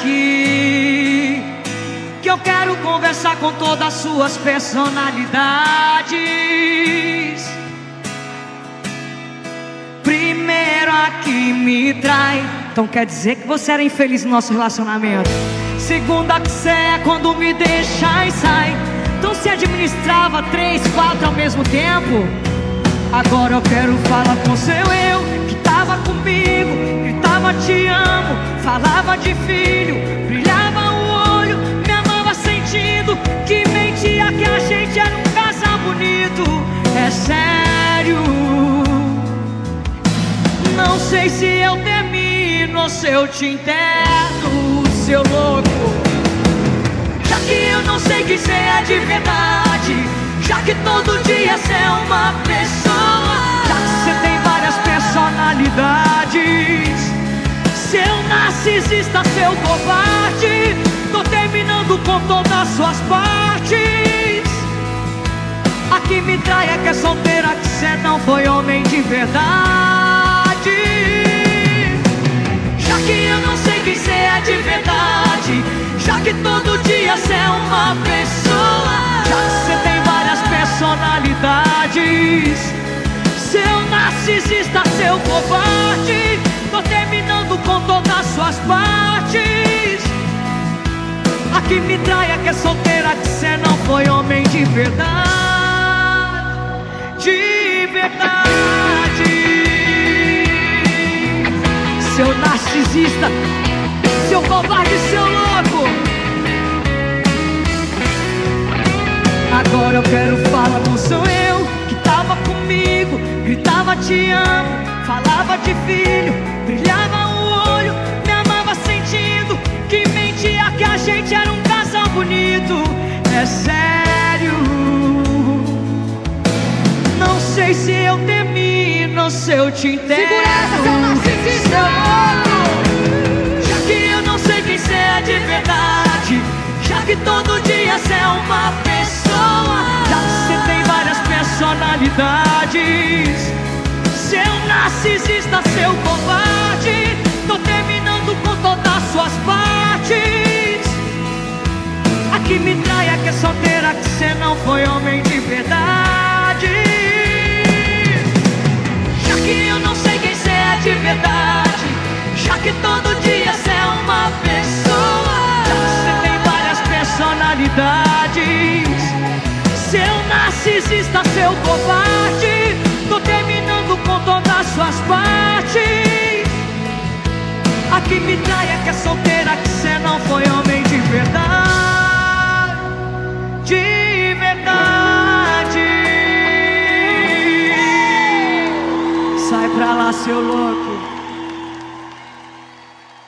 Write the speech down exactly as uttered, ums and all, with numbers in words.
aqui, que eu quero conversar com todas as suas personalidades. Primeiro aqui me trai, então quer dizer que você era infeliz no nosso relacionamento. Segunda que cê é quando me deixa e sai, então se administrava três, quatro ao mesmo tempo. Agora eu quero falar com seu eu, que tava comigo, gritava te amo, falava de filho, brilhava o olho, me amava sentindo que mentia que a gente era um casal bonito. É sério, não sei se eu termino ou se eu te interno, seu louco. Já que eu não sei quem cê é de verdade, já que todo dia cê é uma pessoa, já que cê tem várias personalidades, seu narcisista, seu covarde, tô terminando com todas as suas partes. A que me trai é que é solteira, que cê não foi homem de verdade. Já que eu não sei quem cê é de verdade, já que todo dia cê é uma pessoa, já que cê tem várias personalidades, seu narcisista, seu covarde, tô terminando com todas as suas partes. A que me trai é que é solteira, que cê não foi homem de verdade, de verdade. Seu narcisista, seu covarde, seu louco. Agora eu quero falar com seu eu, que tava comigo, gritava te amo, falava de filho, brilhava o olho, me amava sentindo que mentia que a gente era um casal bonito. É sério, não sei se eu termino ou se eu te interno. Segura essa, seu narcisista! Seu louco. Já que eu não sei quem cê é de verdade, já que todo dia cê é uma pessoa, já que cê tem várias personalidades, seu narcisista, seu covarde, tô terminando com todas as suas partes. A que me trai é que é solteira, que cê não foi homem de verdade. Já que eu não sei quem cê é de verdade, já que todo dia cê é uma pessoa, já que cê tem várias personalidades, seu narcisista, seu covarde, tô terminando com todas as suas partes. A que me trai é que é solteira, que cê não foi homem de verdade, de verdade. Sai pra lá, seu louco.